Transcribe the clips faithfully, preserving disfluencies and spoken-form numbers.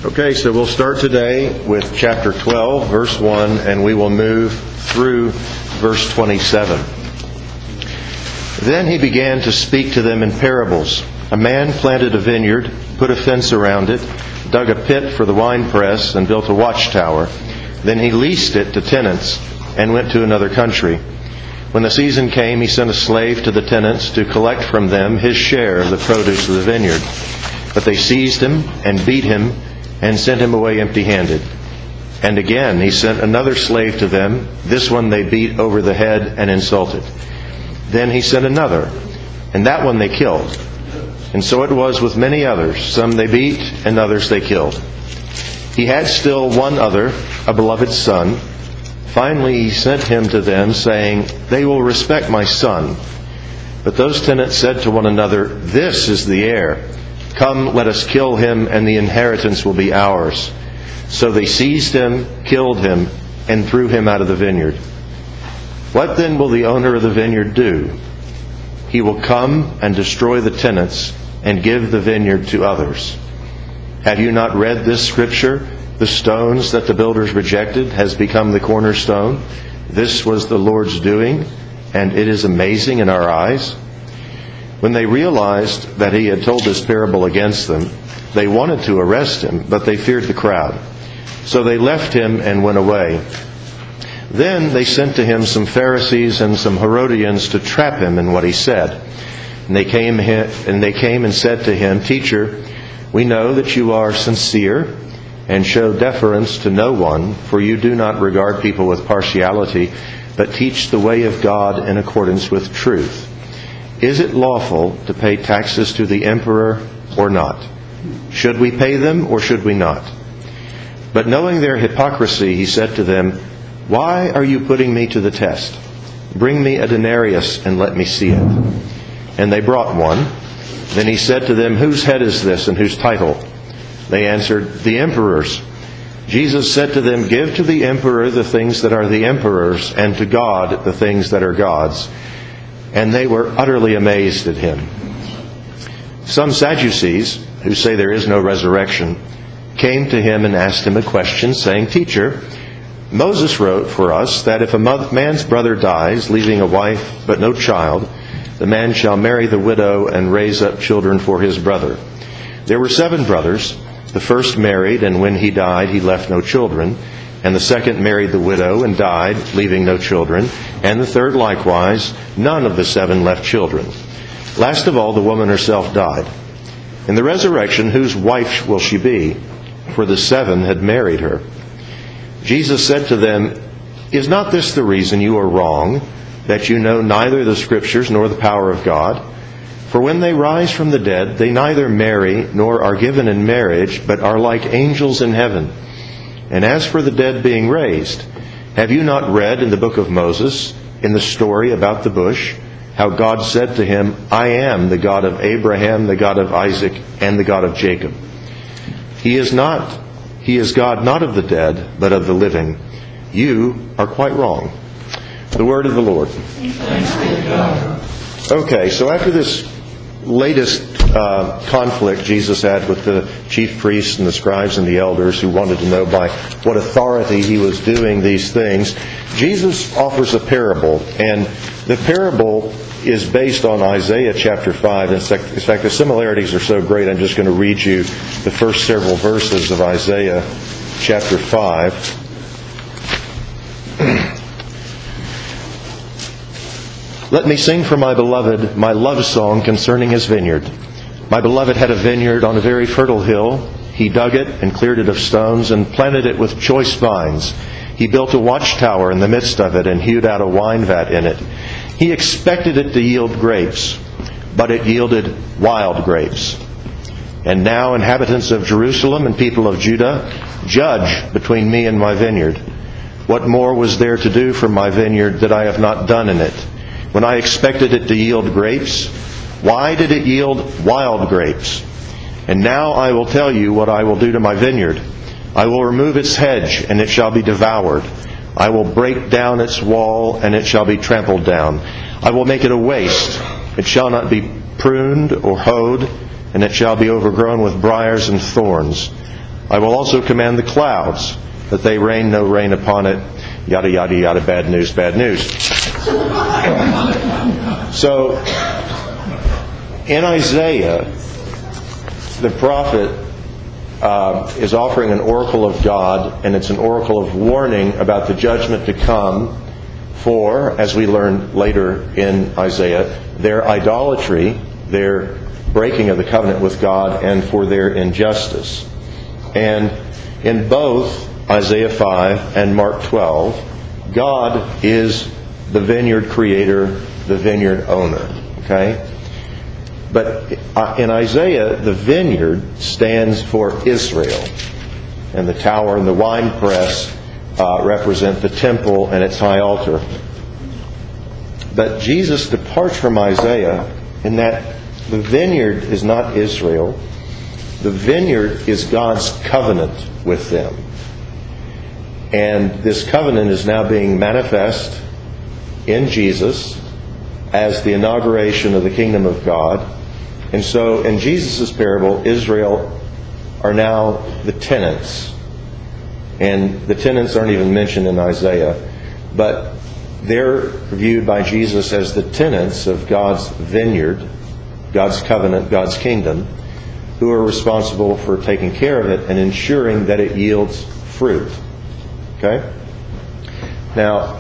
Okay, so we'll start today with chapter twelve, verse one, and we will move through verse twenty-seven. Then he began to speak to them in parables. A man planted a vineyard, put a fence around it, dug a pit for the winepress, and built a watchtower. Then he leased it to tenants and went to another country. When the season came, he sent a slave to the tenants to collect from them his share of the produce of the vineyard. But they seized him and beat him and sent him away empty-handed. And again he sent another slave to them. This one they beat over the head and insulted. Then he sent another, and that one they killed. And so it was with many others. Some they beat, and others they killed. He had still one other, a beloved son. Finally he sent him to them, saying, "They will respect my son." But those tenants said to one another, "This is the heir. Come, let us kill him, and the inheritance will be ours." So they seized him, killed him, and threw him out of the vineyard. What then will the owner of the vineyard do? He will come and destroy the tenants and give the vineyard to others. Have you not read this scripture? The stones that the builders rejected has become the cornerstone. This was the Lord's doing, and it is amazing in our eyes. When they realized that he had told this parable against them, they wanted to arrest him, but they feared the crowd. So they left him and went away. Then they sent to him some Pharisees and some Herodians to trap him in what he said. And they came and they came and said to him, "Teacher, we know that you are sincere and show deference to no one, for you do not regard people with partiality, but teach the way of God in accordance with truth. Is it lawful to pay taxes to the emperor or not? Should we pay them or should we not?" But knowing their hypocrisy, he said to them, "Why are you putting me to the test? Bring me a denarius and let me see it." And they brought one. Then he said to them, "Whose head is this and whose title?" They answered, "The emperor's." Jesus said to them, "Give to the emperor the things that are the emperor's, and to God the things that are God's." And they were utterly amazed at him. Some Sadducees, who say there is no resurrection, came to him and asked him a question, saying, "Teacher, Moses wrote for us that if a man's brother dies, leaving a wife but no child, the man shall marry the widow and raise up children for his brother. There were seven brothers. The first married, and when he died, he left no children. And the second married the widow and died, leaving no children. And the third likewise. None of the seven left children. Last of all, the woman herself died. In the resurrection, whose wife will she be? For the seven had married her." Jesus said to them, "Is not this the reason you are wrong, that you know neither the Scriptures nor the power of God? For when they rise from the dead, they neither marry nor are given in marriage, but are like angels in heaven. And as for the dead being raised, have you not read in the book of Moses, in the story about the bush, how God said to him, 'I am the God of Abraham, the God of Isaac, and the God of Jacob'? He is not, he is God not of the dead, but of the living. You are quite wrong." The word of the Lord. Okay, so after this latest uh, conflict Jesus had with the chief priests and the scribes and the elders who wanted to know by what authority he was doing these things, Jesus offers a parable. And the parable is based on Isaiah chapter five. In fact, the similarities are so great, I'm just going to read you the first several verses of Isaiah chapter five. "Let me sing for my beloved my love song concerning his vineyard. My beloved had a vineyard on a very fertile hill. He dug it and cleared it of stones and planted it with choice vines. He built a watchtower in the midst of it and hewed out a wine vat in it. He expected it to yield grapes, but it yielded wild grapes. And now, inhabitants of Jerusalem and people of Judah, judge between me and my vineyard. What more was there to do for my vineyard that I have not done in it? When I expected it to yield grapes, why did it yield wild grapes? And now I will tell you what I will do to my vineyard. I will remove its hedge, and it shall be devoured. I will break down its wall, and it shall be trampled down. I will make it a waste. It shall not be pruned or hoed, and it shall be overgrown with briars and thorns. I will also command the clouds, that they rain no rain upon it. Yada, yada, yada, bad news, bad news. So, in Isaiah, the prophet uh, is offering an oracle of God, and it's an oracle of warning about the judgment to come for, as we learn later in Isaiah, their idolatry, their breaking of the covenant with God, and for their injustice. And in both Isaiah five and Mark twelve, God is the vineyard creator, the vineyard owner. Okay? But in Isaiah, the vineyard stands for Israel. And the tower and the winepress uh, represent the temple and its high altar. But Jesus departs from Isaiah in that the vineyard is not Israel. The vineyard is God's covenant with them. And this covenant is now being manifest in Jesus as the inauguration of the kingdom of God. And so in Jesus' parable, Israel are now the tenants. And the tenants aren't even mentioned in Isaiah. But they're viewed by Jesus as the tenants of God's vineyard, God's covenant, God's kingdom, who are responsible for taking care of it and ensuring that it yields fruit. Okay? Now,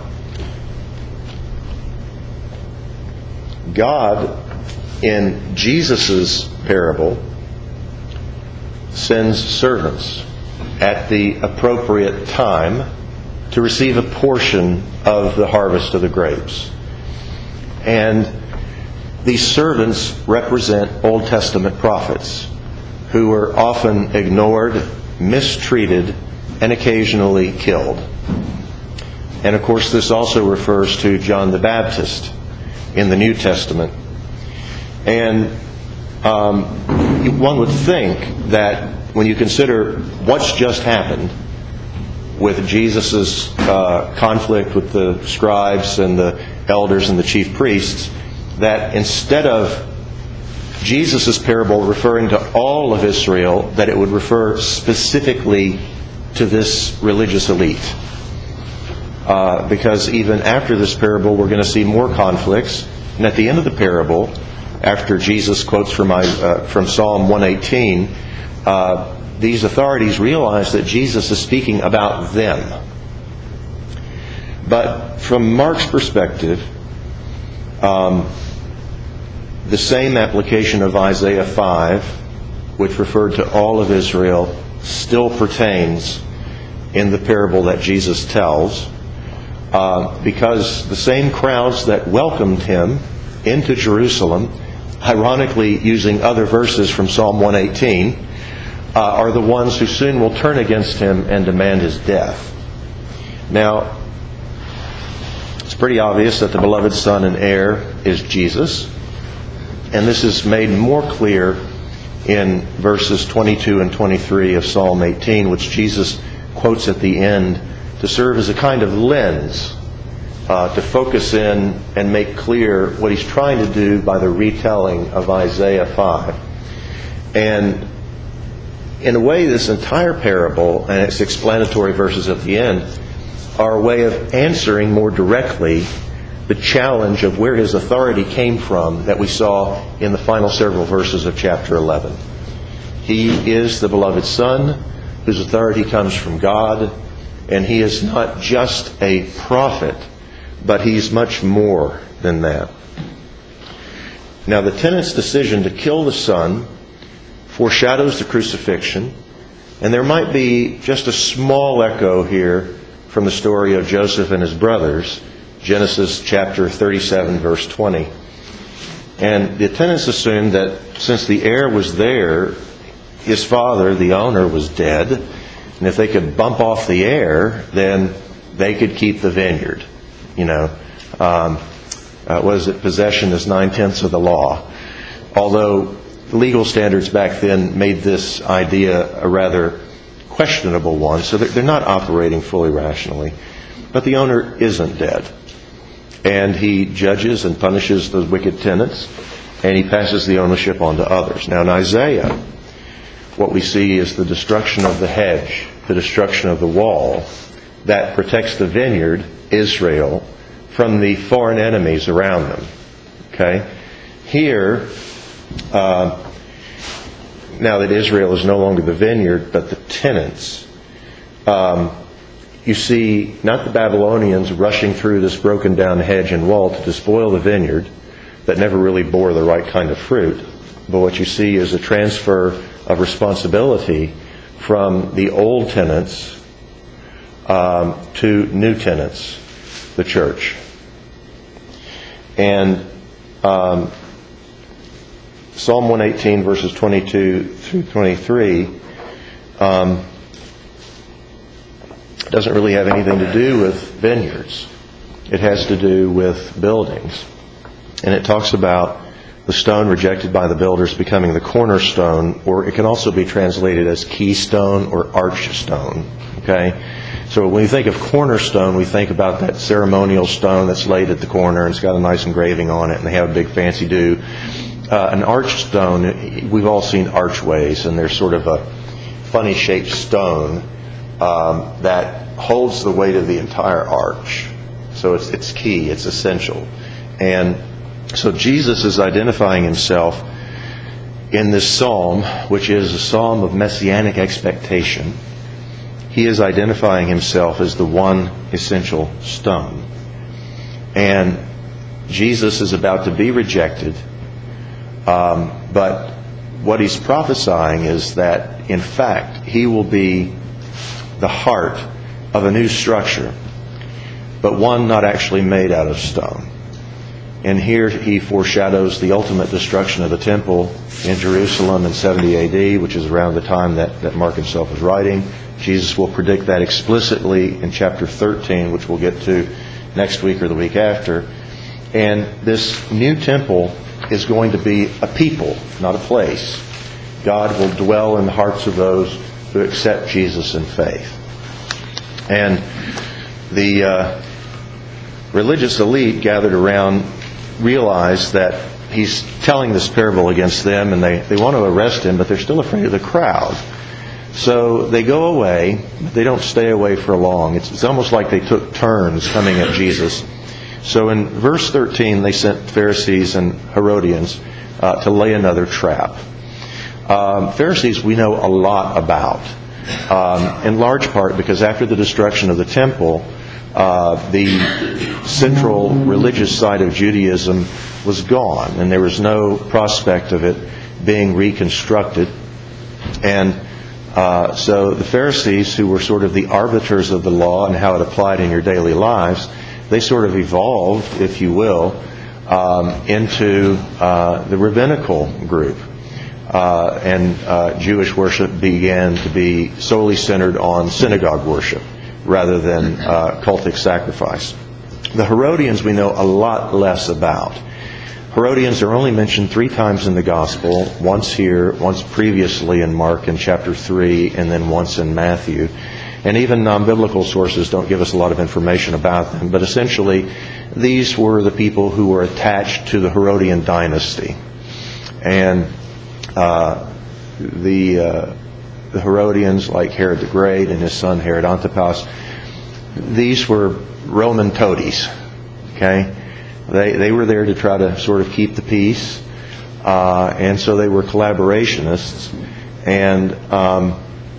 God, in Jesus' parable, sends servants at the appropriate time to receive a portion of the harvest of the grapes. And these servants represent Old Testament prophets who were often ignored, mistreated, and occasionally killed. And of course, this also refers to John the Baptist in the New Testament. And um, one would think that when you consider what's just happened with Jesus' uh, conflict with the scribes and the elders and the chief priests, that instead of Jesus' parable referring to all of Israel, that it would refer specifically to this religious elite. Uh, because even after this parable, we're going to see more conflicts. And at the end of the parable, after Jesus quotes from, uh, from Psalm one eighteen, uh, these authorities realize that Jesus is speaking about them. But from Mark's perspective, um, the same application of Isaiah five, which referred to all of Israel, still pertains in the parable that Jesus tells, uh, because the same crowds that welcomed him into Jerusalem, ironically using other verses from Psalm one eighteen, uh, are the ones who soon will turn against him and demand his death. Now, it's pretty obvious that the beloved Son and heir is Jesus, and this is made more clear in verses twenty-two and twenty-three of Psalm eighteen, which Jesus quotes at the end to serve as a kind of lens uh, to focus in and make clear what he's trying to do by the retelling of Isaiah five. And in a way, this entire parable and its explanatory verses at the end are a way of answering more directly the challenge of where his authority came from that we saw in the final several verses of chapter eleven. He is the beloved Son, whose authority comes from God, and he is not just a prophet, but he's much more than that. Now, the tenant's decision to kill the Son foreshadows the crucifixion, and there might be just a small echo here from the story of Joseph and his brothers, Genesis chapter thirty-seven, verse twenty. And the tenants assumed that since the heir was there, his father, the owner, was dead, and if they could bump off the heir, then they could keep the vineyard. You know, um, uh, what is it? Possession is nine-tenths of the law. Although legal standards back then made this idea a rather questionable one, so they're not operating fully rationally. But the owner isn't dead. And he judges and punishes those wicked tenants, and he passes the ownership on to others. Now in Isaiah, what we see is the destruction of the hedge, the destruction of the wall that protects the vineyard, Israel, from the foreign enemies around them. Okay? Here, uh, now that Israel is no longer the vineyard, but the tenants, um, you see not the Babylonians rushing through this broken down hedge and wall to despoil the vineyard that never really bore the right kind of fruit, but what you see is a transfer of responsibility from the old tenants um, to new tenants, the church. And um, Psalm one eighteen, verses twenty-two through twenty-three, um, doesn't really have anything to do with vineyards. It has to do with buildings. And it talks about the stone rejected by the builders becoming the cornerstone, or it can also be translated as keystone or archstone. Okay? So when we think of cornerstone, we think about that ceremonial stone that's laid at the corner and it's got a nice engraving on it and they have a big fancy do. Uh, an archstone, we've all seen archways, and they're sort of a funny shaped stone um, that holds the weight of the entire arch. So it's it's key, it's essential. And so Jesus is identifying himself in this psalm, which is a psalm of messianic expectation. He is identifying himself as the one essential stone. And Jesus is about to be rejected, um, but what he's prophesying is that, in fact, he will be the heart of a new structure, but one not actually made out of stone. And here he foreshadows the ultimate destruction of the temple in Jerusalem in seventy A D, which is around the time that, that Mark himself was writing. Jesus will predict that explicitly in chapter thirteen, which we'll get to next week or the week after. And this new temple is going to be a people, not a place. God will dwell in the hearts of those who accept Jesus in faith. And the uh, religious elite gathered around realize that he's telling this parable against them, and they, they want to arrest him, but they're still afraid of the crowd. So they go away. They don't stay away for long. It's, it's almost like they took turns coming at Jesus. So in verse thirteen, they sent Pharisees and Herodians uh, to lay another trap. Um, Pharisees we know a lot about, um, in large part because after the destruction of the temple, uh, the central religious side of Judaism was gone, and there was no prospect of it being reconstructed. And uh, so the Pharisees, who were sort of the arbiters of the law and how it applied in your daily lives, they sort of evolved, if you will, um, into uh, the rabbinical group. Uh, and uh, Jewish worship began to be solely centered on synagogue worship rather than uh, cultic sacrifice. The Herodians we know a lot less about. Herodians are only mentioned three times in the Gospel, once here, once previously in Mark in chapter three, and then once in Matthew. And even non-biblical sources don't give us a lot of information about them. But essentially, these were the people who were attached to the Herodian dynasty. And uh, the, uh, the Herodians, like Herod the Great and his son Herod Antipas, these were Roman toadies. Okay? They, they were there to try to sort of keep the peace. Uh, and so they were collaborationists. And Um,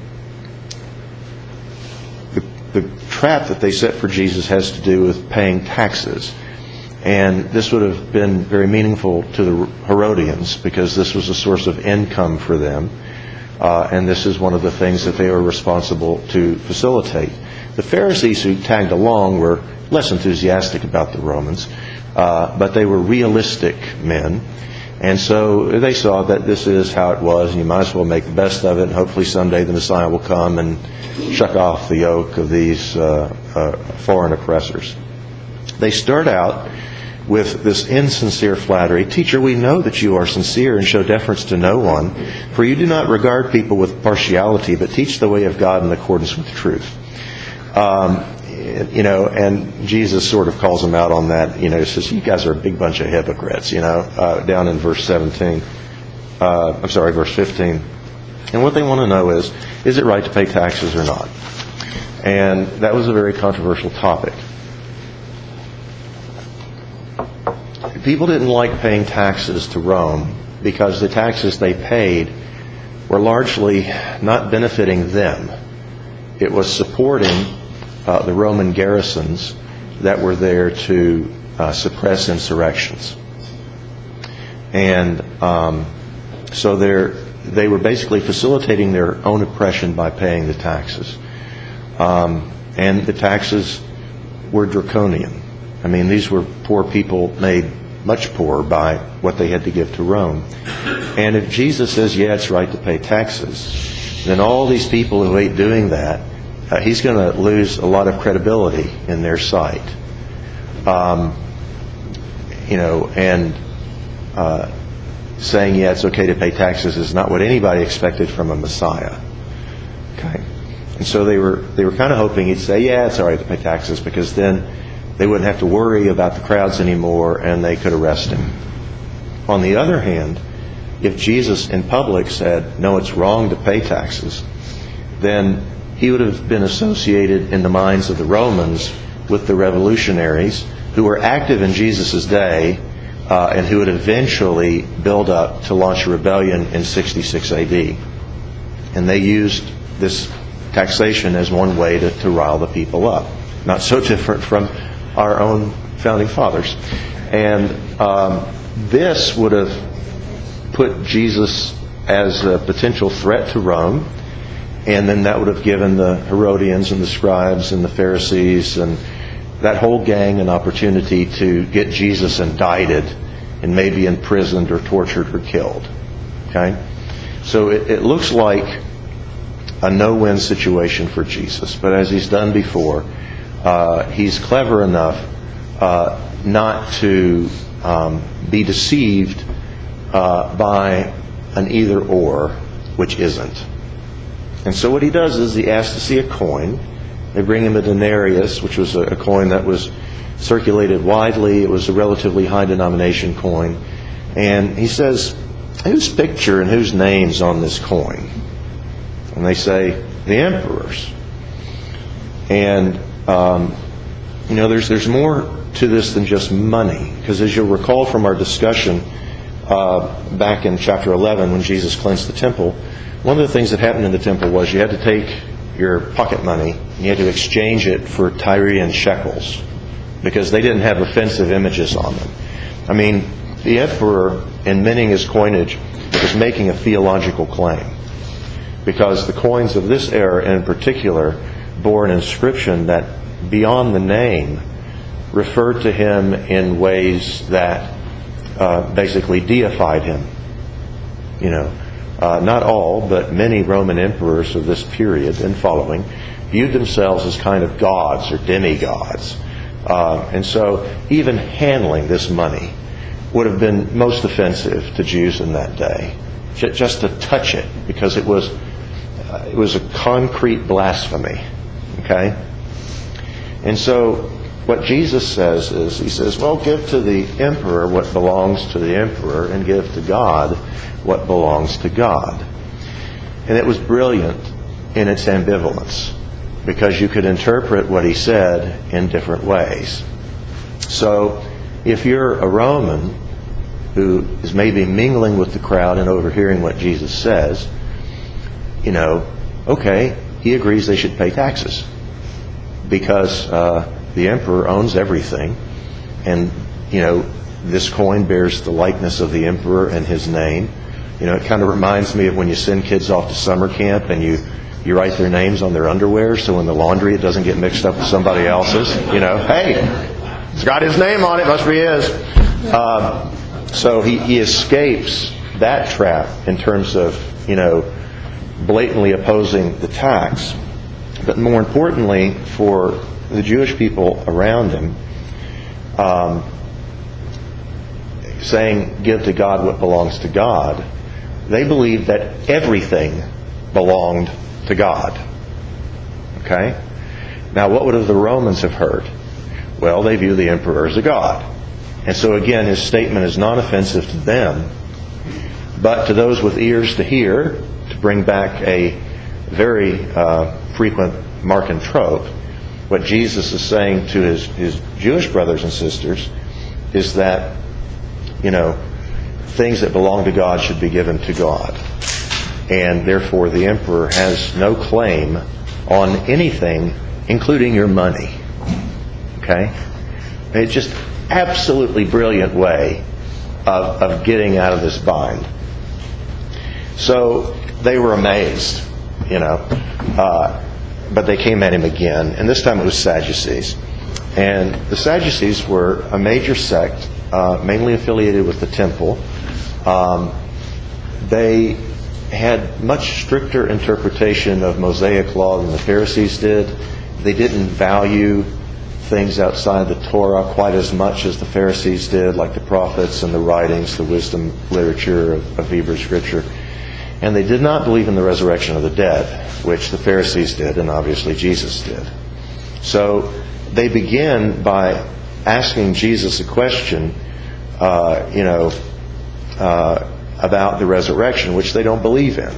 The trap that they set for Jesus has to do with paying taxes. And this would have been very meaningful to the Herodians because this was a source of income for them. Uh, and this is one of the things that they were responsible to facilitate. The Pharisees who tagged along were less enthusiastic about the Romans, uh, but they were realistic men. And so they saw that this is how it was, and you might as well make the best of it, and hopefully someday the Messiah will come and shuck off the yoke of these uh, uh, foreign oppressors. They start out with this insincere flattery. Teacher, we know that you are sincere and show deference to no one, for you do not regard people with partiality, but teach the way of God in accordance with truth. Um, you know, and Jesus sort of calls them out on that. You know, he says, you guys are a big bunch of hypocrites, you know, uh, down in verse seventeen. Uh, I'm sorry, verse fifteen. And what they want to know is, is it right to pay taxes or not? And that was a very controversial topic. People didn't like paying taxes to Rome because the taxes they paid were largely not benefiting them. It was supporting uh, the Roman garrisons that were there to uh, suppress insurrections. And um, so they're, they were basically facilitating their own oppression by paying the taxes. Um, and the taxes were draconian. I mean, these were poor people made much poorer by what they had to give to Rome. And if Jesus says, yeah, it's right to pay taxes, then all these people who hate doing that, uh, he's going to lose a lot of credibility in their sight. Um, you know, and uh, saying, yeah, it's okay to pay taxes is not what anybody expected from a Messiah. Okay? And so they were they were kind of hoping he'd say, yeah, it's all right to pay taxes, because then they wouldn't have to worry about the crowds anymore and they could arrest him. On the other hand, if Jesus in public said, no, it's wrong to pay taxes, then he would have been associated in the minds of the Romans with the revolutionaries who were active in Jesus' day uh, and who would eventually build up to launch a rebellion in sixty-six A D. And they used this taxation as one way to, to rile the people up. Not so different from our own founding fathers. And um, this would have put Jesus as a potential threat to Rome, and then that would have given the Herodians and the scribes and the Pharisees and that whole gang an opportunity to get Jesus indicted and maybe imprisoned or tortured or killed. Okay? So it, it looks like a no-win situation for Jesus. But as he's done before, uh, he's clever enough uh, not to um, be deceived uh, by an either-or, which isn't. And so what he does is he asks to see a coin. They bring him a denarius, which was a, a coin that was circulated widely. It was a relatively high denomination coin. And he says, whose picture and whose name's on this coin? And they say, the emperor's. And, um, you know, there's there's more to this than just money. Because as you'll recall from our discussion uh, back in chapter eleven when Jesus cleansed the temple, one of the things that happened in the temple was you had to take your pocket money and you had to exchange it for Tyrian shekels because they didn't have offensive images on them. I mean, the emperor, in minting his coinage, was making a theological claim, because the coins of this era in particular bore an inscription that, beyond the name, referred to him in ways that uh, basically deified him. You know, uh, not all, but many Roman emperors of this period and following viewed themselves as kind of gods or demigods. Uh, and so even handling this money would have been most offensive to Jews in that day. Just to touch it, because it was uh, it was a concrete blasphemy. Okay? And so what Jesus says is, he says, well, give to the emperor what belongs to the emperor and give to God what belongs to God. And it was brilliant in its ambivalence, because you could interpret what he said in different ways. So if you're a Roman who is maybe mingling with the crowd and overhearing what Jesus says, you know, okay, he agrees they should pay taxes because uh, the emperor owns everything, and, you know, this coin bears the likeness of the emperor and his name. You know, it kind of reminds me of when you send kids off to summer camp and you, you write their names on their underwear so in the laundry it doesn't get mixed up with somebody else's. You know, hey, it's got his name on it, must be his. Um, so he, he escapes that trap in terms of, you know, blatantly opposing the tax. But more importantly, for the Jewish people around him, um, saying, give to God what belongs to God, they believed that everything belonged to God. Okay? Now, what would the Romans have heard? Well, they view the emperor as a god. And so again, his statement is non-offensive to them, but to those with ears to hear, to bring back a very uh, frequent Markan trope. What Jesus is saying to his, his Jewish brothers and sisters is that, you know, things that belong to God should be given to God. And therefore the emperor has no claim on anything, including your money. Okay? It's just absolutely brilliant way of, of getting out of this bind. So they were amazed, you know. Uh, but they came at him again, and this time it was Sadducees. And the Sadducees were a major sect, uh, mainly affiliated with the temple. Um, they had much stricter interpretation of Mosaic law than the Pharisees did. They didn't value things outside the Torah quite as much as the Pharisees did, like the prophets and the writings, the wisdom literature of, of Hebrew Scripture. And they did not believe in the resurrection of the dead, which the Pharisees did, and obviously Jesus did. So they begin by asking Jesus a question, uh, you know, uh, about the resurrection, which they don't believe in.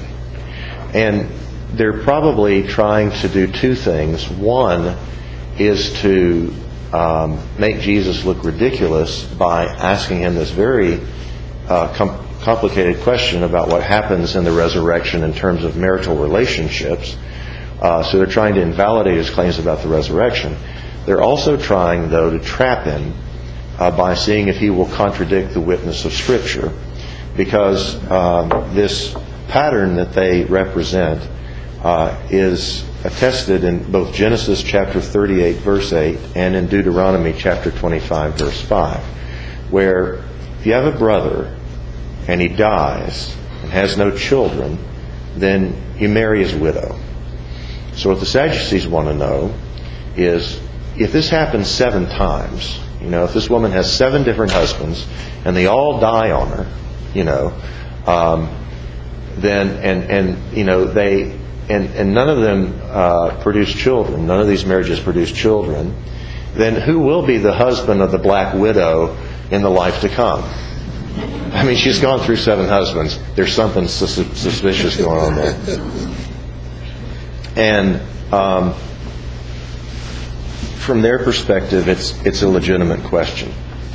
And they're probably trying to do two things. One is to um, make Jesus look ridiculous by asking him this very uh, com- complicated question about what happens in the resurrection in terms of marital relationships. Uh, so they're trying to invalidate his claims about the resurrection. They're also trying, though, to trap him uh, by seeing if he will contradict the witness of Scripture. Because um, this pattern that they represent uh, is attested in both Genesis chapter thirty-eight, verse eight, and in Deuteronomy chapter twenty-five, verse five, where if you have a brother and he dies and has no children, then you marry his widow. So what the Sadducees want to know is, if this happens seven times, you know, if this woman has seven different husbands and they all die on her, you know, um, then and and you know they and and none of them uh, produce children. None of these marriages produce children. Then who will be the husband of the black widow in the life to come? I mean, she's gone through seven husbands. There's something sus- suspicious going on there. And um, from their perspective, it's it's a legitimate question.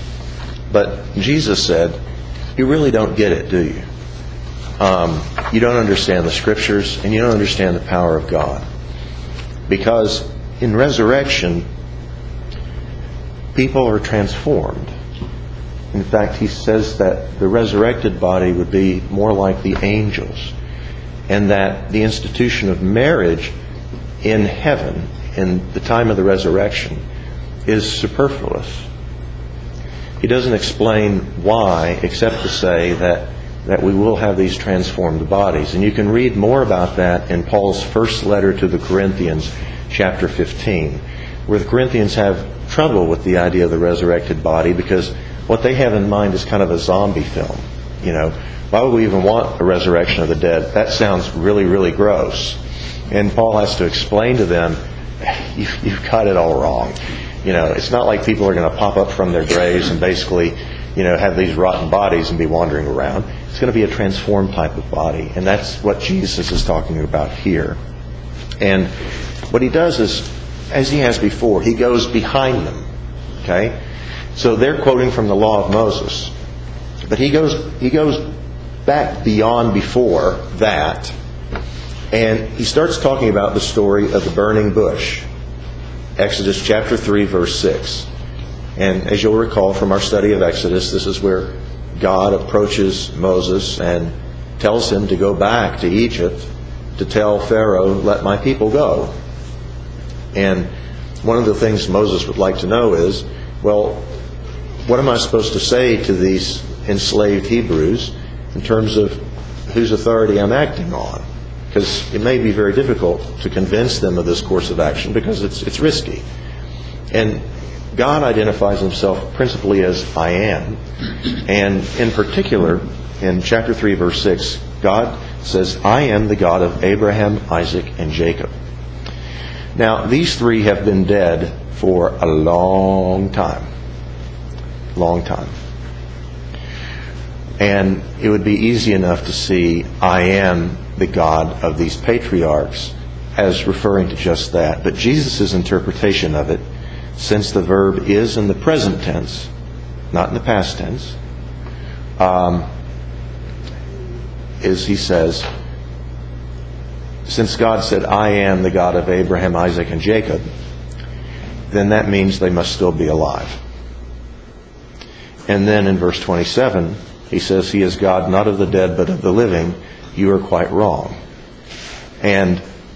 But Jesus said, you really don't get it, do you? Um, you don't understand the Scriptures, and you don't understand the power of God. Because in resurrection, people are transformed. In fact, he says that the resurrected body would be more like the angels, and that the institution of marriage in heaven, in the time of the resurrection, is superfluous. He doesn't explain why, except to say that, that we will have these transformed bodies. And you can read more about that in Paul's first letter to the Corinthians, chapter fifteen, where the Corinthians have trouble with the idea of the resurrected body, because what they have in mind is kind of a zombie film. You know, why would we even want a resurrection of the dead? That sounds really, really gross. And Paul has to explain to them, you've, you've got it all wrong. You know, it's not like people are going to pop up from their graves and basically, you know, have these rotten bodies and be wandering around. It's going to be a transformed type of body. And that's what Jesus is talking about here. And what he does is, as he has before, he goes behind them. Okay? So they're quoting from the law of Moses. But he goes he goes back beyond before that. And he starts talking about the story of the burning bush. Exodus chapter three, verse six. And as you'll recall from our study of Exodus, this is where God approaches Moses and tells him to go back to Egypt to tell Pharaoh, let my people go. And one of the things Moses would like to know is, well, what am I supposed to say to these enslaved Hebrews in terms of whose authority I'm acting on? Because it may be very difficult to convince them of this course of action because it's it's risky. And God identifies himself principally as I am. And in particular, in chapter three, verse six, God says, I am the God of Abraham, Isaac, and Jacob. Now, these three have been dead for a long time. Long time. And it would be easy enough to see I am the God of these patriarchs as referring to just that. But Jesus' interpretation of it, since the verb is in the present tense, not in the past tense, um, is he says, since God said, I am the God of Abraham, Isaac, and Jacob, then that means they must still be alive. And then in verse twenty-seven, he says, he is God not of the dead but of the living. You are quite wrong. And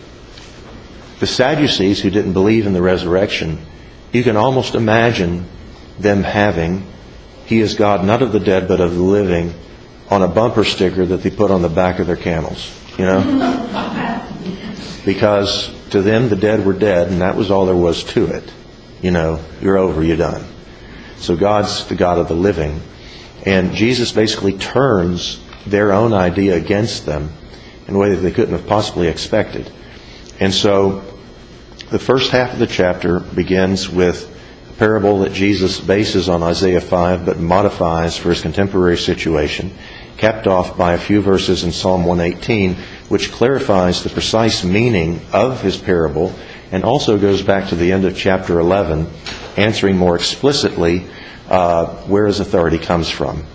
the Sadducees, who didn't believe in the resurrection, you can almost imagine them having, he is God not of the dead but of the living, on a bumper sticker that they put on the back of their camels. You know? Because to them the dead were dead, and that was all there was to it. You know, you're over, you're done. So God's the God of the living. And Jesus basically turns their own idea against them in a way that they couldn't have possibly expected. And so the first half of the chapter begins with a parable that Jesus bases on Isaiah five but modifies for his contemporary situation, capped off by a few verses in Psalm one eighteen, which clarifies the precise meaning of his parable, and also goes back to the end of chapter eleven, answering more explicitly uh, where his authority comes from.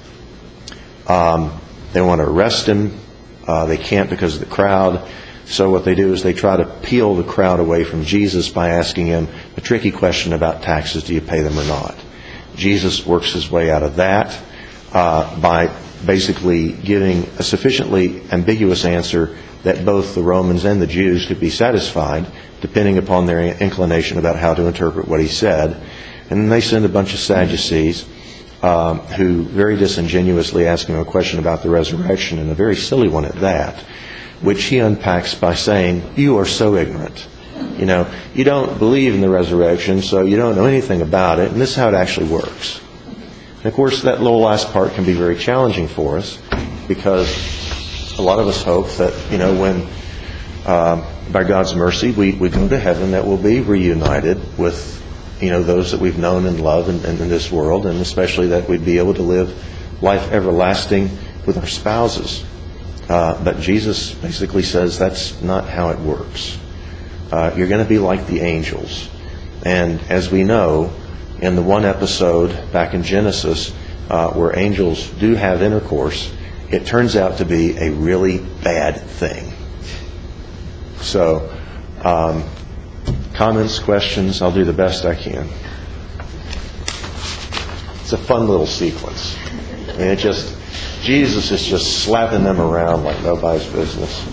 Um, they want to arrest him. Uh, they can't because of the crowd. So what they do is they try to peel the crowd away from Jesus by asking him a tricky question about taxes. Do you pay them or not? Jesus works his way out of that uh, by basically giving a sufficiently ambiguous answer that both the Romans and the Jews could be satisfied, depending upon their inclination about how to interpret what he said. And then they send a bunch of Sadducees um, who very disingenuously ask him a question about the resurrection, and a very silly one at that, which he unpacks by saying, you are so ignorant. You know, you don't believe in the resurrection, so you don't know anything about it, and this is how it actually works. And of course, that little last part can be very challenging for us, because a lot of us hope that, you know, when, uh, by God's mercy, we, we go to heaven, that we'll be reunited with, you know, those that we've known and loved in, in this world, and especially that we'd be able to live life everlasting with our spouses. Uh, but Jesus basically says that's not how it works. Uh, you're going to be like the angels. And as we know, in the one episode back in Genesis uh, where angels do have intercourse, it turns out to be a really bad thing. So, um, comments, questions, I'll do the best I can. It's a fun little sequence. And it just, Jesus is just slapping them around like nobody's business.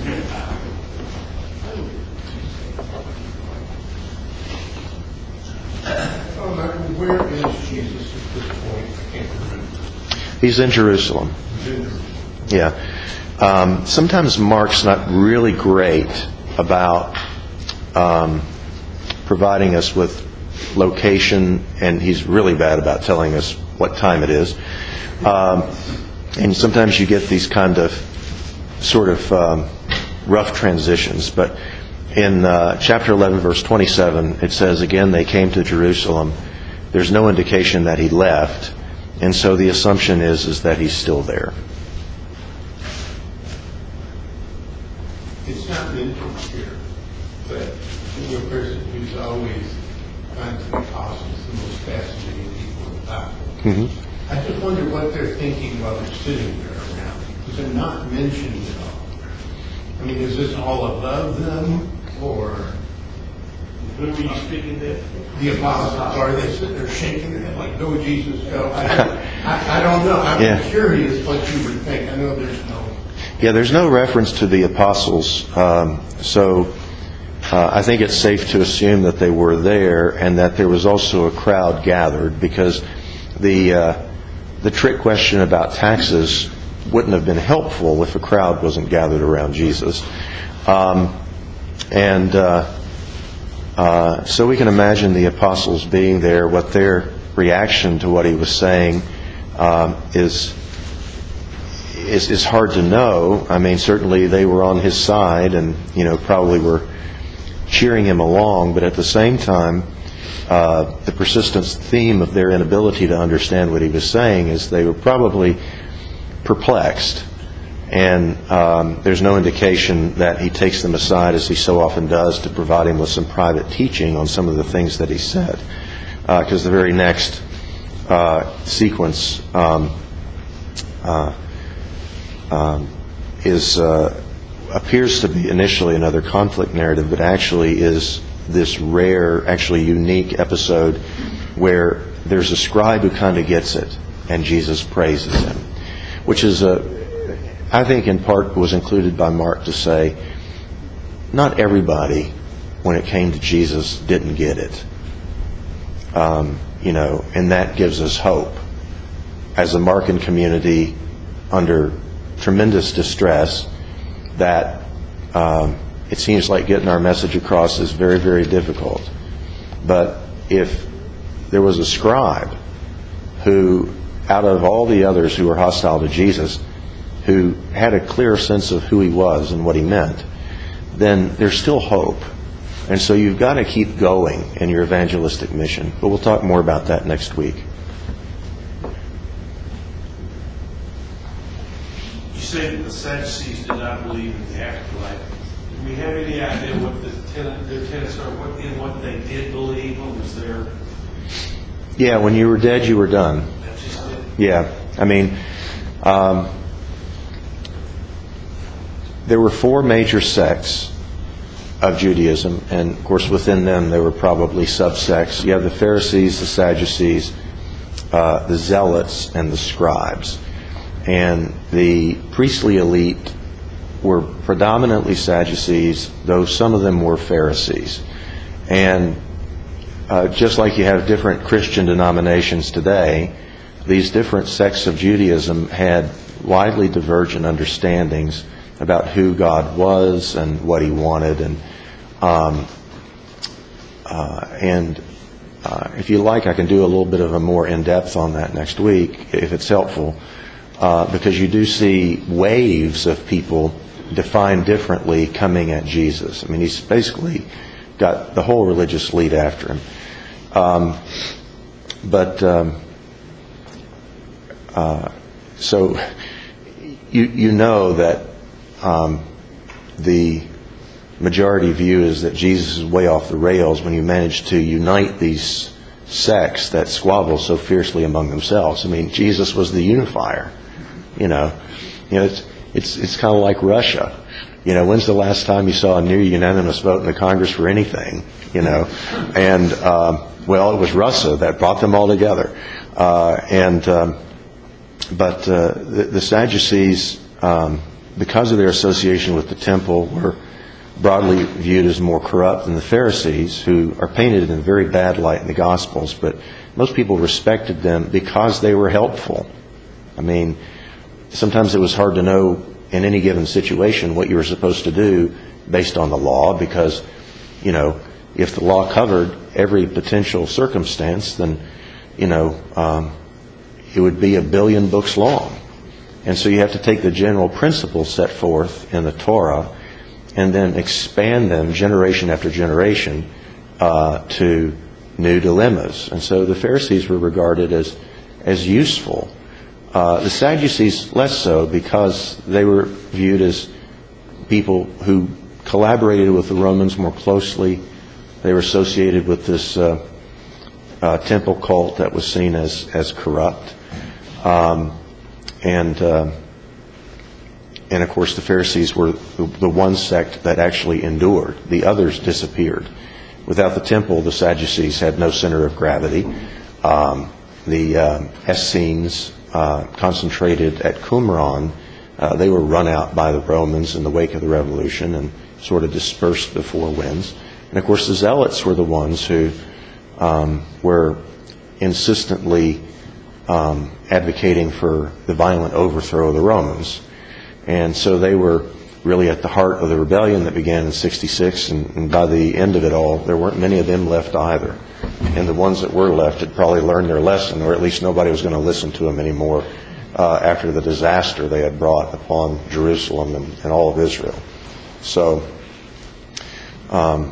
Where is Jesus at this point? I can't remember. He's in Jerusalem. Yeah. Um, sometimes Mark's not really great about um, providing us with location, and he's really bad about telling us what time it is. Um, and sometimes you get these kind of sort of um, rough transitions. But in uh, chapter eleven, verse twenty-seven, it says, again, they came to Jerusalem. There's no indication that he left, and so the assumption is, is that he's still there. It's not mentioned here, but you're a person who's always finds the apostles the most fascinating people in the Bible. Mm-hmm. I just wonder what they're thinking while they're sitting there around, because they're not mentioned at all. I mean, is this all above them, or who are you speaking to? The apostles, are they sitting there shaking their head like, go Jesus, go? I, I, I don't know. I'm yeah. curious what you would think. I know there's no... Yeah, there's no reference to the apostles, um, so uh, I think it's safe to assume that they were there and that there was also a crowd gathered, because the uh, the trick question about taxes wouldn't have been helpful if a crowd wasn't gathered around Jesus. Um, and uh, uh, so we can imagine the apostles being there. What their reaction to what he was saying um, is... Is, is hard to know. I mean, certainly they were on his side and, you know, probably were cheering him along, but at the same time, uh, the persistent theme of their inability to understand what he was saying is they were probably perplexed And um, there's no indication that he takes them aside, as he so often does, to provide him with some private teaching on some of the things that he said. Because uh, the very next uh, sequence um, uh, um, is uh, appears to be initially another conflict narrative, but actually is this rare, actually unique episode where there's a scribe who kind of gets it, and Jesus praises him, which is a, I think in part was included by Mark to say, not everybody, when it came to Jesus, didn't get it. Um, you know, and that gives us hope. As a Markan community under tremendous distress, that um, it seems like getting our message across is very, very difficult. But if there was a scribe who, out of all the others who were hostile to Jesus, who had a clear sense of who he was and what he meant, then there's still hope. And so you've got to keep going in your evangelistic mission. But we'll talk more about that next week. You say that the Sadducees did not believe in the afterlife. Do we have any idea what the tenant, their tenets are, what, in what they did believe? What was their... Yeah, when you were dead, you were done. That's just it. Yeah, I mean, um, there were four major sects of Judaism, and of course within them there were probably subsects. You have the Pharisees, the Sadducees, uh, the Zealots, and the Scribes. And the priestly elite were predominantly Sadducees, though some of them were Pharisees. And uh, just like you have different Christian denominations today, these different sects of Judaism had widely divergent understandings about who God was and what he wanted. And um, uh, and uh, if you like, I can do a little bit of a more in-depth on that next week, if it's helpful, uh, because you do see waves of people defined differently coming at Jesus. I mean, he's basically got the whole religious elite after him. Um, but um, uh, so you you know that Um, the majority view is that Jesus is way off the rails when you manage to unite these sects that squabble so fiercely among themselves. I mean, Jesus was the unifier. You know, you know, it's it's it's kind of like Russia. You know, when's the last time you saw a near unanimous vote in the Congress for anything? You know, and um, well, it was Russia that brought them all together. Uh, and um, but uh, the, the Sadducees, Um, because of their association with the temple, were broadly viewed as more corrupt than the Pharisees, who are painted in a very bad light in the Gospels. But most people respected them because they were helpful. I mean, sometimes it was hard to know in any given situation what you were supposed to do based on the law, because, you know, if the law covered every potential circumstance, then, you know, um, it would be a billion books long. And so you have to take the general principles set forth in the Torah and then expand them generation after generation uh, to new dilemmas. And so the Pharisees were regarded as as useful. Uh, the Sadducees less so, because they were viewed as people who collaborated with the Romans more closely. They were associated with this uh, uh, temple cult that was seen as, as corrupt. Um, And, uh, and of course, the Pharisees were the, the one sect that actually endured. The others disappeared. Without the temple, the Sadducees had no center of gravity. Um, the um, Essenes uh, concentrated at Qumran. Uh, they were run out by the Romans in the wake of the Revolution and sort of dispersed the four winds. And, of course, the Zealots were the ones who um, were insistently Um, advocating for the violent overthrow of the Romans. And so they were really at the heart of the rebellion that began in sixty-six, and, and by the end of it all, there weren't many of them left either. And the ones that were left had probably learned their lesson, or at least nobody was going to listen to them anymore uh, after the disaster they had brought upon Jerusalem and, and all of Israel. So, um,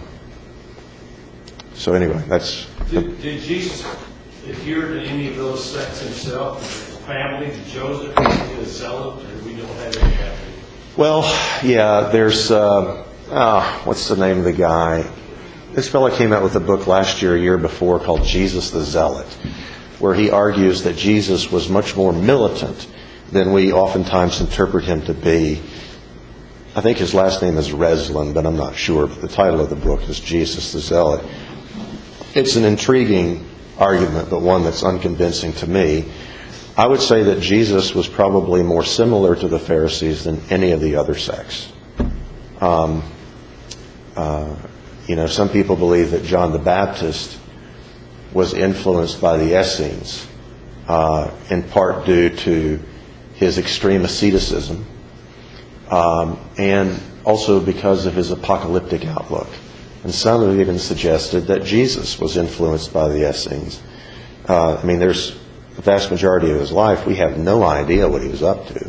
so anyway, that's... Did, did Jesus adhere to any of those sects himself? The family, to Joseph, to the Zealot, or we don't have any family? Well, yeah, there's, uh, oh, what's the name of the guy? This fellow came out with a book last year, a year before, called Jesus the Zealot, where he argues that Jesus was much more militant than we oftentimes interpret him to be. I think his last name is Reslin, but I'm not sure. But the title of the book is Jesus the Zealot. It's an intriguing argument, but one that's unconvincing to me. I would say that Jesus was probably more similar to the Pharisees than any of the other sects. Um, uh, you know, some people believe that John the Baptist was influenced by the Essenes, uh, in part due to his extreme asceticism, um, and also because of his apocalyptic outlook. And some have even suggested that Jesus was influenced by the Essenes. Uh, I mean, there's the vast majority of his life, we have no idea what he was up to.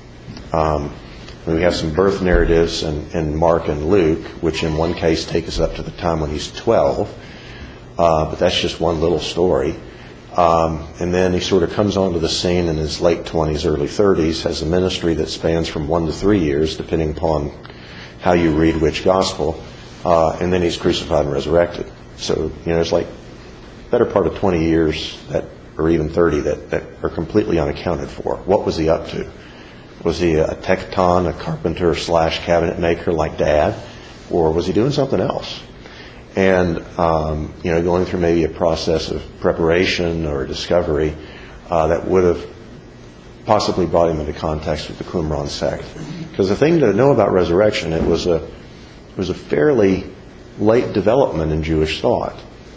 Um, we have some birth narratives in, in Mark and Luke, which in one case take us up to the time when he's twelve. Uh, but that's just one little story. Um, and then he sort of comes onto the scene in his late twenties, early thirties, has a ministry that spans from one to three years, depending upon how you read which gospel. Uh, and then he's crucified and resurrected. So, you know, it's like better part of twenty years that, or even thirty, that, that are completely unaccounted for. What was he up to? Was he a tecton, a carpenter slash cabinet maker like Dad? Or was he doing something else? And, um, you know, going through maybe a process of preparation or discovery uh, that would have possibly brought him into context with the Qumran sect. Because the thing to know about resurrection, it was a it was a fairly late development in Jewish thought.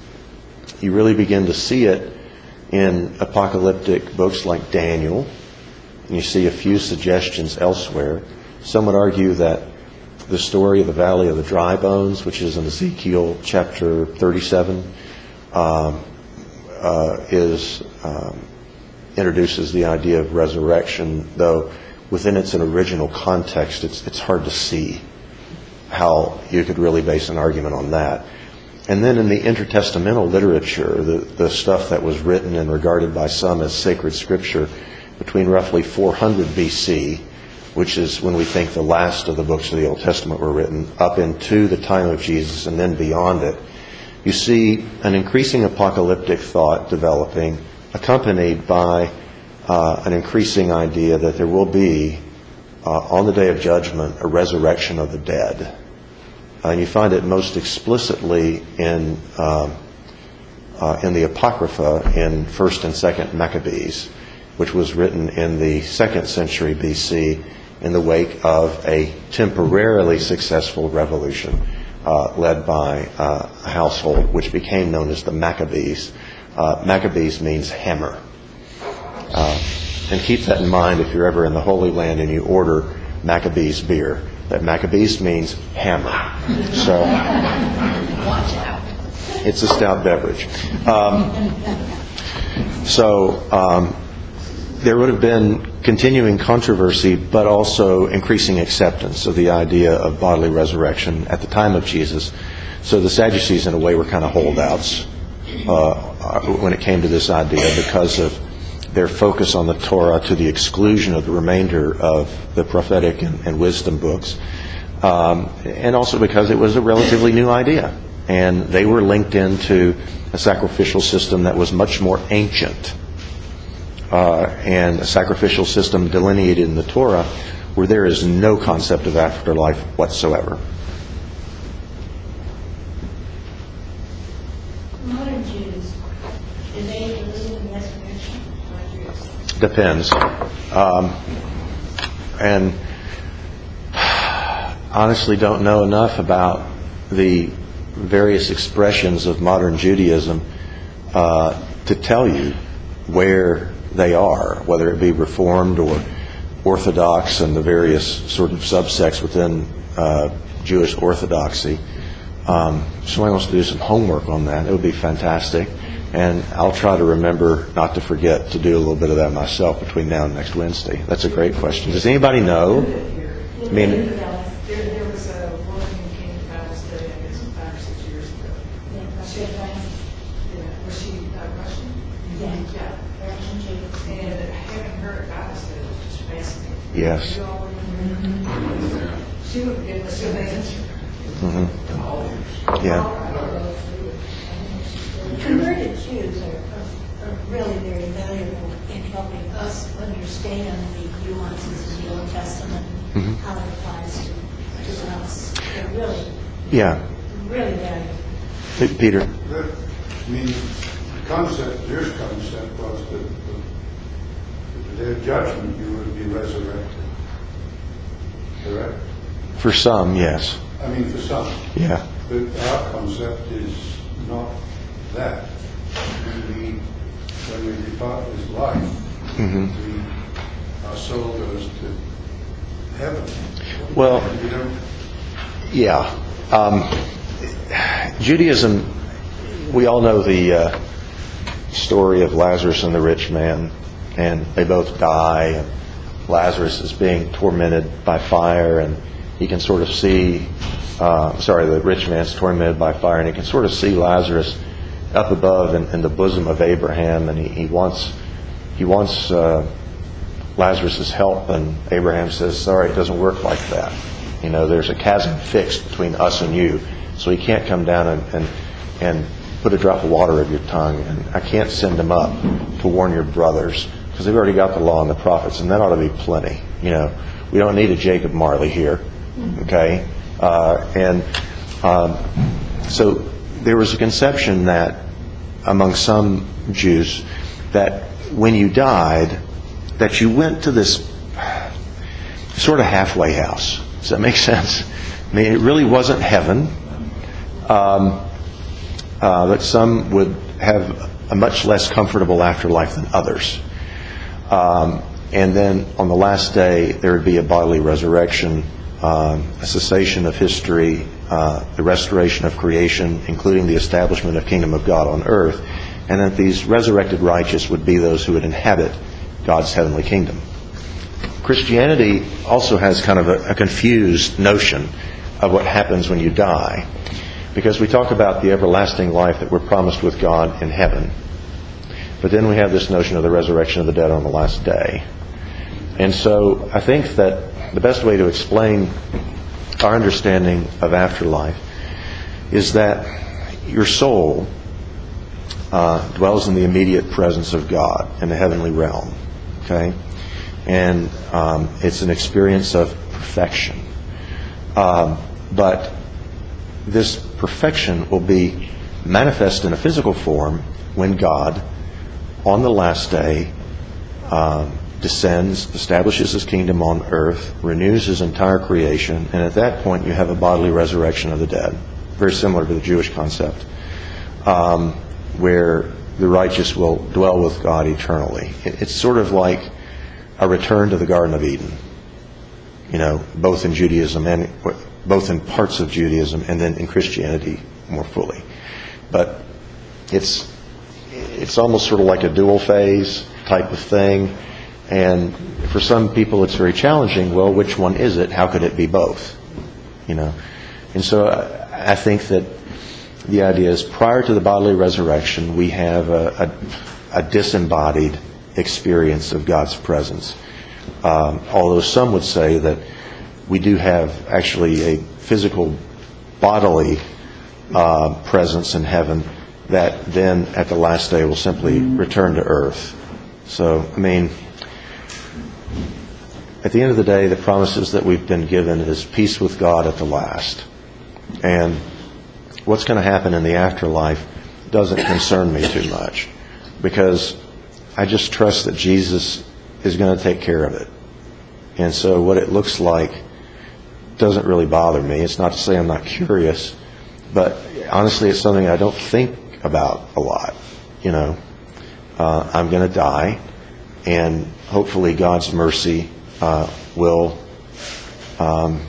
You really begin to see it in apocalyptic books like Daniel, and you see a few suggestions elsewhere. Some would argue that the story of the Valley of the Dry Bones, which is in Ezekiel chapter thirty-seven, um, uh, is um, introduces the idea of resurrection, though within its an original context, it's it's hard to see how you could really base an argument on that. And then in the intertestamental literature, the, the stuff that was written and regarded by some as sacred scripture between roughly four hundred B C, which is when we think the last of the books of the Old Testament were written, up into the time of Jesus and then beyond it, you see an increasing apocalyptic thought developing, accompanied by uh, an increasing idea that there will be, uh, on the day of judgment, a resurrection of the dead. Uh, and you find it most explicitly in um, uh, in the Apocrypha in First and Second Maccabees, which was written in the second century B C in the wake of a temporarily successful revolution uh, led by uh, a household which became known as the Maccabees. Uh, Maccabees means hammer. Uh, and keep that in mind if you're ever in the Holy Land and you order Maccabees beer. That Maccabees means hammer. So it's a stout beverage. Um, so um, there would have been continuing controversy, but also increasing acceptance of the idea of bodily resurrection at the time of Jesus. So the Sadducees, in a way, were kind of holdouts uh, when it came to this idea because of their focus on the Torah to the exclusion of the remainder of the prophetic and, and wisdom books, um, and also because it was a relatively new idea. And they were linked into a sacrificial system that was much more ancient, uh, and a sacrificial system delineated in the Torah where there is no concept of afterlife whatsoever. Modern Jews, do they believe in resurrection? Depends. Um, and honestly don't know enough about the various expressions of modern Judaism uh, to tell you where they are, whether it be Reformed or Orthodox and the various sort of subsects within uh, Jewish Orthodoxy. Um, somebody wants to do some homework on that. It would be fantastic. And I'll try to remember not to forget to do a little bit of that myself between now and next Wednesday. That's a great question. Does anybody know? I mean, There, there was a woman who came to Bible study, I guess, five or six years ago. Yeah, was she uh, Russian? Yeah. Yeah. Russian Jews. And having her at Bible study was just fascinating. Yes. You all remember? She would give us an answer. hmm Yeah. Converted Jews are, are really very valuable in helping us understand the nuances of the Old Testament, Mhm. how it applies to, to us. They're really, Yeah. really valuable. P- Peter. But, I mean, the concept, their concept was that the, the day of judgment you would be resurrected. Correct? For some, yes. I mean, for some. Yeah. But our concept is not that. When we, when we depart this life, hmm we, our soul goes to heaven. Well, And we don't, yeah. Um, Judaism, we all know the uh, story of Lazarus and the rich man, and they both die. And Lazarus is being tormented by fire, and he can sort of see, uh, sorry, the rich man's tormented by fire, and he can sort of see Lazarus up above in, in the bosom of Abraham, and he, he wants he wants uh, Lazarus' help, and Abraham says, sorry, it doesn't work like that. You know, there's a chasm fixed between us and you, so he can't come down and, and, and put a drop of water of your tongue, and I can't send him up to warn your brothers, because they've already got the law and the prophets, and that ought to be plenty. You know, we don't need a Jacob Marley here, okay? Uh, and um, so there was a conception that among some Jews that when you died, that you went to this sort of halfway house. Does that make sense? I mean, it really wasn't heaven, um, uh, but some would have a much less comfortable afterlife than others. Um, and then on the last day, there would be a bodily resurrection, um, a cessation of history, uh, the restoration of creation, including the establishment of kingdom of God on earth, and that these resurrected righteous would be those who would inhabit God's heavenly kingdom. Christianity also has kind of a, a confused notion of what happens when you die, because we talk about the everlasting life that we're promised with God in heaven, but then we have this notion of the resurrection of the dead on the last day. And so I think that the best way to explain our understanding of afterlife is that your soul uh, dwells in the immediate presence of God in the heavenly realm. Okay? And um, it's an experience of perfection. Um, but this perfection will be manifest in a physical form when God, on the last day, um, descends, establishes His kingdom on earth, renews His entire creation, and at that point you have a bodily resurrection of the dead. Very similar to the Jewish concept, um, where the righteous will dwell with God eternally. It, it's sort of like a return to the Garden of Eden, you know, both in Judaism and both in parts of Judaism and then in Christianity more fully. But it's it's almost sort of like a dual phase type of thing, and for some people it's very challenging. Well, which one is it? How could it be both? You know, and so I, I think that the idea is prior to the bodily resurrection, we have a, a, a disembodied experience of God's presence. Um, although some would say that we do have actually a physical, bodily uh, presence in heaven that then at the last day will simply return to earth. So, I mean, at the end of the day, the promises that we've been given is peace with God at the last. And what's going to happen in the afterlife doesn't concern me too much, because I just trust that Jesus is going to take care of it. And so what it looks like doesn't really bother me. It's not to say I'm not curious, but honestly, it's something I don't think about a lot. You know, uh, I'm going to die, and hopefully God's mercy uh, will um,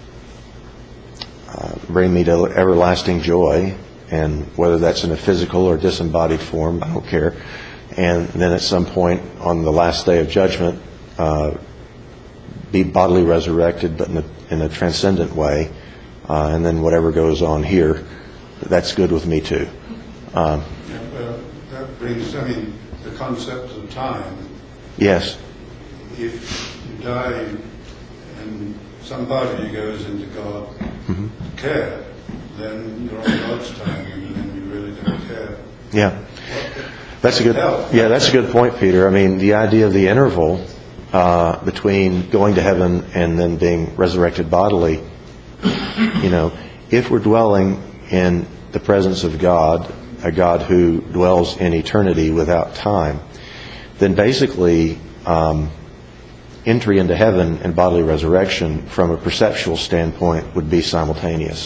uh, bring me to everlasting joy, and whether that's in a physical or disembodied form, I don't care. And then at some point on the last day of judgment, uh, be bodily resurrected, but in a, in a transcendent way. Uh, and then whatever goes on here, that's good with me too. Um, yeah, well, that brings, I mean, the concept of time. yes. If you die and somebody goes into God's care, then you're on God's time and then you really don't care. Yeah. That's a good, yeah, that's a good point, Peter. I mean, the idea of the interval uh, between going to heaven and then being resurrected bodily, you know, if we're dwelling in the presence of God, a God who dwells in eternity without time, then basically um, entry into heaven and bodily resurrection from a perceptual standpoint would be simultaneous.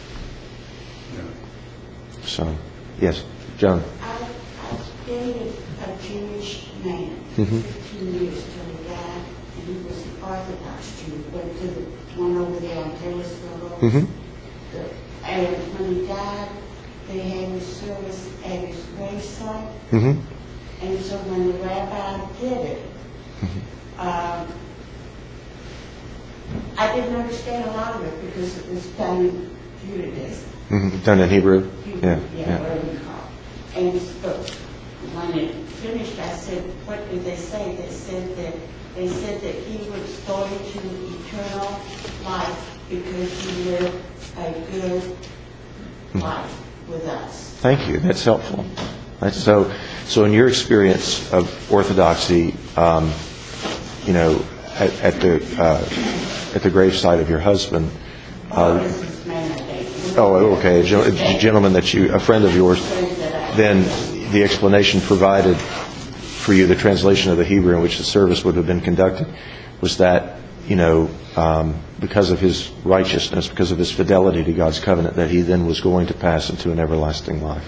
So, yes, John. I, I dated a Jewish man for Mhm. fifteen years till he died, and he was an Orthodox Jew, went to the one over there on Taylorsville Road. Mm-hmm. The- And when he died, they had his service at his gravesite, Mm-hmm. and so when the rabbi did it, um, I didn't understand a lot of it because it was done in Judaism. Mm-hmm. Done in Hebrew? Hebrew, Yeah. yeah, Yeah. whatever you call it. And so when it finished, I said, what did they say? They said that they said that he would go into eternal life because he lived a good life with us. Thank you. That's helpful. That's so. So, in your experience of orthodoxy, um, you know, at, at the uh, at the gravesite of your husband. Oh, Uh, this is man, I think. oh, okay. A, gen- a gentleman that you, a friend of yours. Then the explanation provided for you, the translation of the Hebrew in which the service would have been conducted, was that, you know, um, because of his righteousness, because of his fidelity to God's covenant, that he then was going to pass into an everlasting life.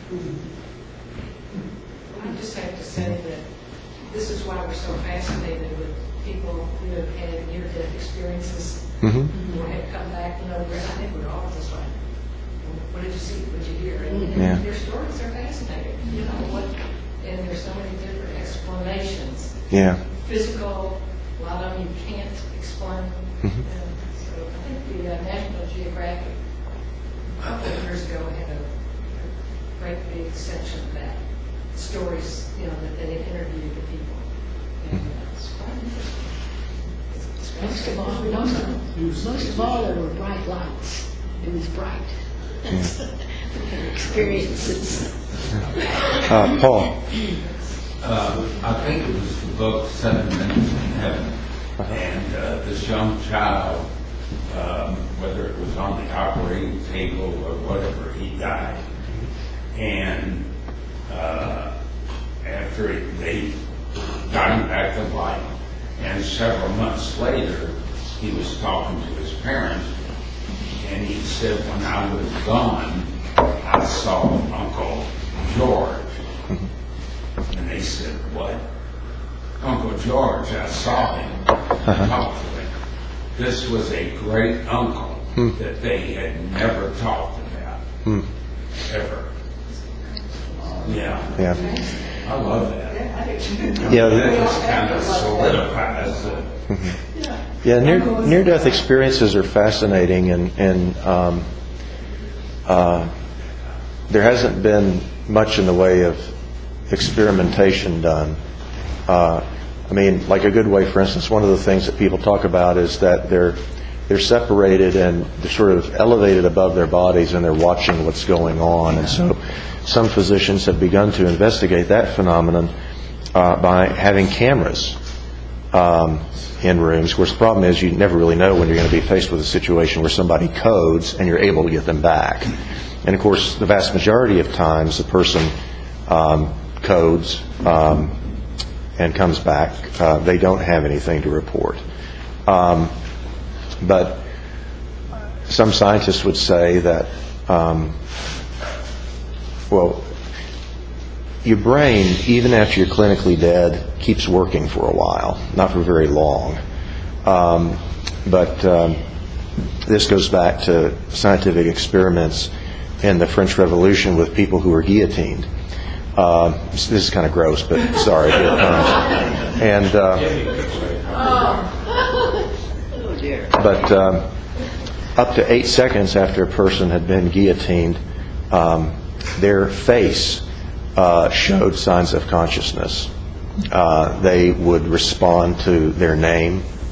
I just have to say that this is why we're so fascinated with people who have had near-death experiences, Mm-hmm. who have come back, you know, where I think we're all just like, what did you see, what did you hear? And, and Yeah. their stories are fascinating, you know, what, and there's so many different explanations. Yeah. Physical, a lot of them you can't explain. Mhm. And so I think the uh, National Geographic, a couple of years ago, had a, a great big section of that, stories, you know, that they had interviewed the people. And uh, it's quite interesting. It's, it's Most of all, fascinating. We don't know. most of all, there were bright lights. It was bright. That's the experiences. Uh, Paul. Uh, I think it was the book Seven Minutes in Heaven. And uh, this young child, um, whether it was on the operating table or whatever, he died. And uh, after it, they got him back to life. And several months later, he was talking to his parents, and he said, when I was gone, I saw Uncle George. And they said, what? Uncle George, I saw him, talked to him. This was a great uncle that they had never talked about, Hmm. ever. Yeah, Yeah. I love that. Yeah. That just kind of solidifies it. Yeah, near, near-death experiences are fascinating, and, and um, uh, there hasn't been much in the way of experimentation done. Uh, I mean, like a good way, for instance, one of the things that people talk about is that they're they're separated and they're sort of elevated above their bodies, and they're watching what's going on. And so, some physicians have begun to investigate that phenomenon uh, by having cameras um, in rooms. Of course, the problem is you never really know when you're going to be faced with a situation where somebody codes and you're able to get them back. And of course, the vast majority of times, the person um, codes um, and comes back. Uh, they don't have anything to report. Um, but some scientists would say that, um, well, your brain, even after you're clinically dead, keeps working for a while, not for very long. Um, but um, this goes back to scientific experiments in the French Revolution with people who were guillotined. Uh, this is kind of gross, but sorry. Here it comes. And uh, Oh, dear. but um, up to eight seconds after a person had been guillotined, um, their face uh, showed signs of consciousness. Uh, they would respond to their name.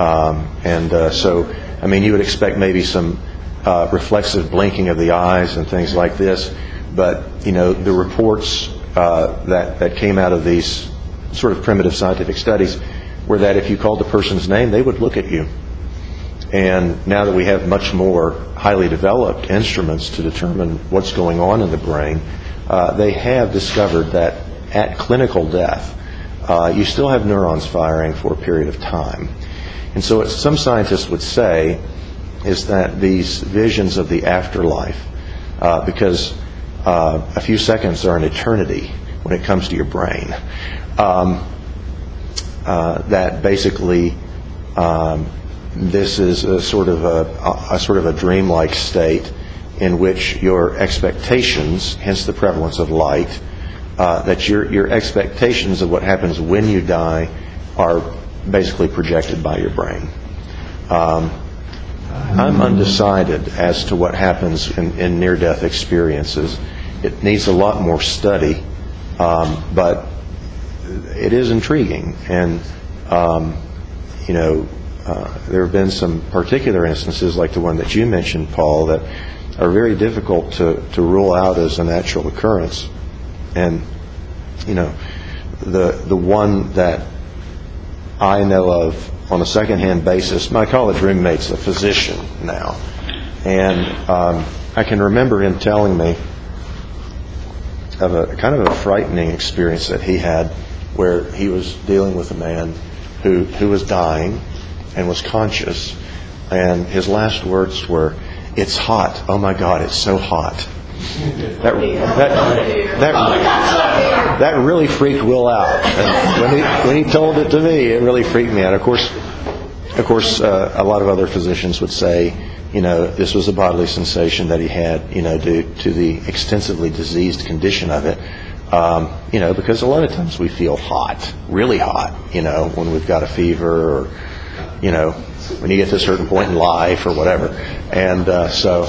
Um, and uh, so, I mean, you would expect maybe some uh, reflexive blinking of the eyes and things like this, but, you know, the reports uh, that, that came out of these sort of primitive scientific studies were that if you called the person's name, they would look at you. And now that we have much more highly developed instruments to determine what's going on in the brain, uh, they have discovered that at clinical death, uh, you still have neurons firing for a period of time. And so what some scientists would say is that these visions of the afterlife, uh, because uh, a few seconds are an eternity when it comes to your brain, um, uh, that basically um, this is a sort of a, a sort of a dreamlike state in which your expectations, hence the prevalence of light, uh, that your your expectations of what happens when you die are basically projected by your brain. Um, I'm undecided as to what happens in, in near-death experiences. It needs a lot more study, um, but it is intriguing. And, um, you know, uh, there have been some particular instances, like the one that you mentioned, Paul, that are very difficult to, to rule out as a natural occurrence. And, you know, the the one that I know of on a secondhand basis, my college roommate's a physician now, and um, I can remember him telling me of a kind of a frightening experience that he had where he was dealing with a man who, who was dying and was conscious, and his last words were, "It's hot. Oh my God, it's so hot." That, that, that, that really freaked Will out. And when he, when he told it to me, it really freaked me out. Of course, of course, uh, a lot of other physicians would say, you know, this was a bodily sensation that he had, you know, due to the extensively diseased condition of it. Um, you know, because a lot of times we feel hot, really hot, you know, when we've got a fever or, you know, when you get to a certain point in life or whatever. And uh, so...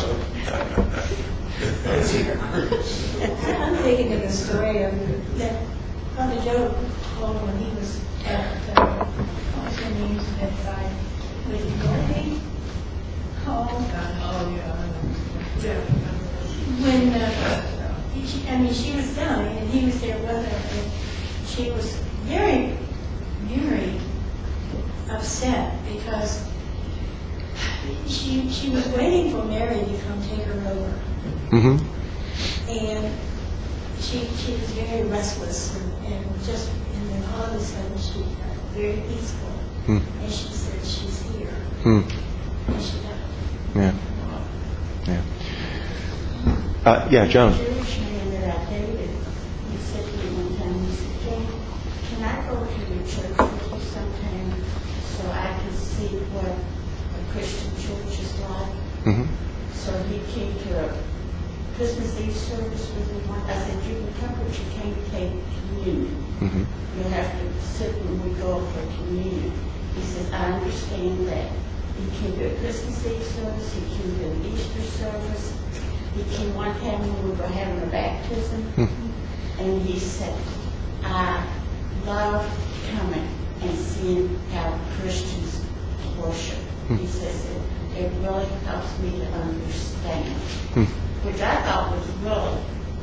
I'm thinking of the story of that Father Joe told when he was at uh, also named bedside with Dorothy. Oh, God. Oh, yeah. When, uh, she, I mean, she was dying and he was there with her, and she was very, very upset because she she was waiting for Mary to come take her over. Mm-hmm. And she she was very restless and, and just and then all of a sudden she got very peaceful. Mm. And she said she's here. Mm. And she got Yeah. Yeah. Uh, yeah, Joan. The Jewish man that I dated, he said to me one time, he said, "Jane, can I go to your church with you sometime so I can see what a Christian church is like?" Mm-hmm. So he came to a Christmas Eve service with me one. I said, "You can come, but you can't take communion. Mm-hmm. You'll have to sit when we go for communion." He says, "I understand that." He came to a Christmas Eve service. He came to an Easter service. He came one time when we were having a baptism. Mm-hmm. And he said, "I love coming and seeing how Christians worship." Hmm. He says, it, it really helps me to understand, Hmm. which I thought was really,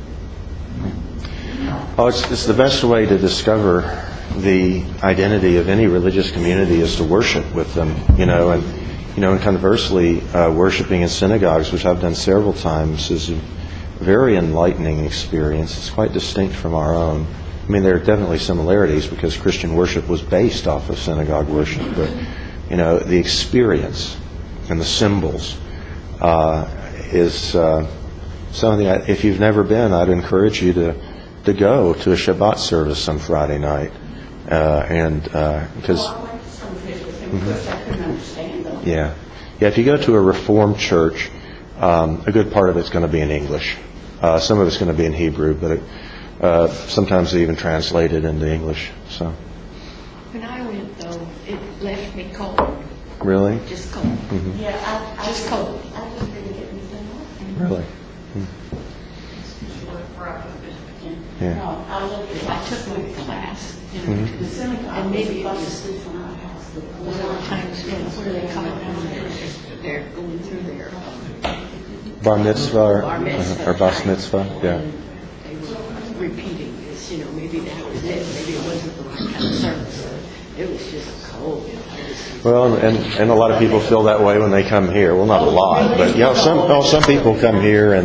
you know, Oh, it's, it's the best way to discover the identity of any religious community is to worship with them, you know, and, you know, and conversely, uh, worshiping in synagogues, which I've done several times, is a very enlightening experience. It's quite distinct from our own. I mean, there are definitely similarities because Christian worship was based off of synagogue worship, but, you know, the experience and the symbols uh, is uh, something that, if you've never been, I'd encourage you to, to go to a Shabbat service some Friday night. Uh, and because well, I went to some church with him, of course I couldn't understand them. yeah, yeah, if you go to a Reformed church, um, a good part of it's going to be in English. Uh, some of it's going to be in Hebrew, but it, uh, sometimes they even translate it into English. So When I went, though, it left me cold, really, just cold. hmm Yeah, I, I Just just, cold. I just didn't get anything off. really, Yeah. Yeah. No, I looked at I took my class, you know, Mhm. the synagogue, and maybe it was was across the street from our house. A lot of times, you know, where they come around, they're, they're going through their um, Bar mitzvah or, bar mitzvah. uh, or bas mitzvah, yeah. And they were repeating this, you know, maybe that was it, maybe it wasn't the right kind of service. It was just cold. It was- Well, and, and a lot of people feel that way when they come here. Well, not a lot, but, you know, some, oh, some people come here and